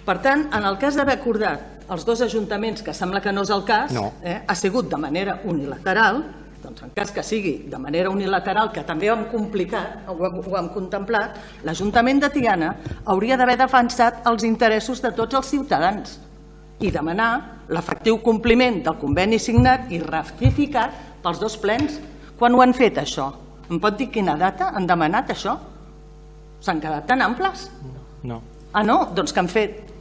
Per tant, en el cas d'haver acordat els dos ajuntaments, que sembla que no és el cas, ha sigut de manera unilateral, doncs en cas que sigui de manera unilateral, que també ho hem complicat, ho hem contemplat, l'Ajuntament de Tiana hauria d'haver defensat els interessos de tots els ciutadans i demanar l'efectiu compliment del conveni signat i ratificat pels dos plens. Quan ho han fet, això? Em pot dir quina data han demanat això? S'han quedat tan amples? No. Ah, no? Doncs que han fet